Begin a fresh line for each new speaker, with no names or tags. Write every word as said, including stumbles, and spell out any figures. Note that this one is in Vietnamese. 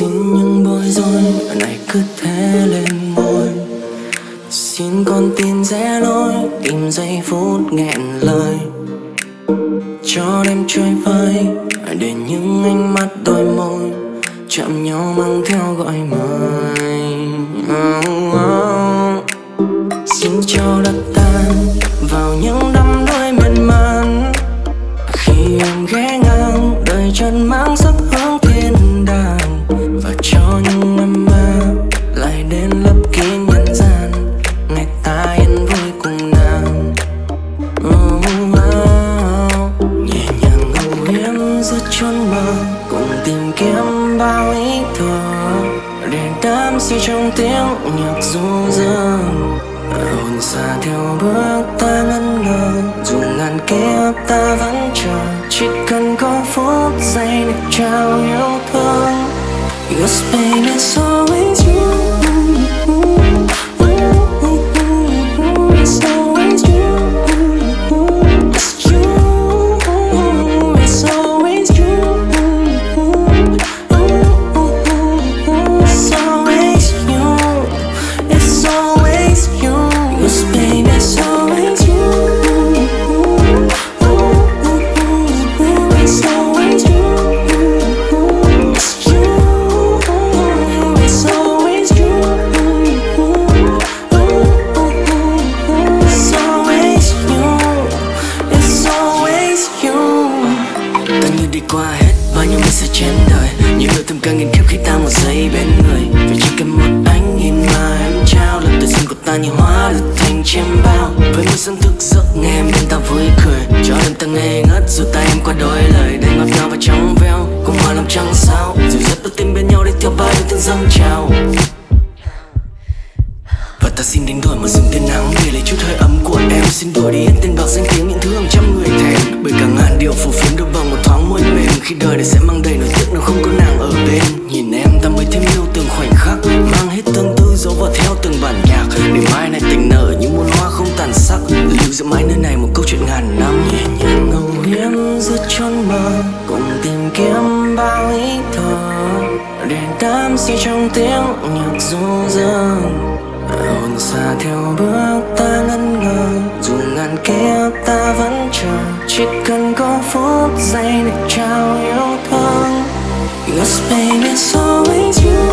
Xin những bối rối này cứ thế lên ngôi. Xin con tin rẽ lối, tìm giây phút nghẹn lời. Cho đêm trôi vơi, để những ánh mắt đôi môi chạm nhau mang theo gọi mời. Oh, oh. Xin cho đất tan vào những đắm đuối miên man. Khi em ghé ngang, đời chân mang sắc hướng thiên đàng. Và cho những âm ma lại đến lấp kín nhân gian. Ngày ta yên vui cùng nàng. Oh, oh. Nhẹ nhàng ngủ hiếm giữa chốn mơ, cùng tìm kiếm bao ý thơ để đắm say trong tiếng nhạc du dương. Hồn xa theo bước ta ngẩn ngơ, dù ngàn kiếp ta vẫn chờ. Chỉ cần có phút giây được trao yêu thương. Cause baby it's always you. It's always you. It's you. It's always you. It's always you. It's always you. Cause baby it's always you. It's always you. It's you. It's always you. It's always you. It's always you. Ta như đi qua hết bao nhiêu ngày sẽ trên đời. Nhiều lời thầm càng nghìn kiếp khi ta một giây bên người. Vì chỉ cần một ánh nhìn mà em trao, làm tự dưng của ta như hóa lực thành chiêm bao. Với một sân thức giấc nghe em bên ta vui cười, cho đêm ta ngây ngất dù ta em qua đôi lời đầy ngọt ngào và trong veo. Cùng hòa làm trăng sao, dù rất bước tim bên nhau để theo bao yêu thương dâng trào. Và ta xin đánh đổi một rừng tiên nắng để lấy chút hơi ấm của em. Xin đổi đi hết tên bạc danh tiếng những thứ hàng trăm người thèm. Bởi cả ngàn điều phù phiếm được bằng một thoáng môi mềm. Khi đời này sẽ mang đầy nỗi tiếc nếu không có nàng ở bên. Nhìn em ta mới thêm yêu từng khoảnh khắc, mang hết tương tư dấu vào theo từng bản nhạc. Để mai này tình nở như muôn hoa không tàn sắc, lưu giữ mãi nơi này một câu chuyện ngàn năm. Nhẹ nhàng ngầu hiếm giữa chốn mơ, cùng tìm kiếm bao ý thơ để đắm say trong tiếng nhạc du dương. Hồn xa theo bước ta ngẩn ngơ, dù ngàn kiếp ta vẫn chờ. Chỉ cần có phút giây được trao yêu thương. Cause baby it's always you.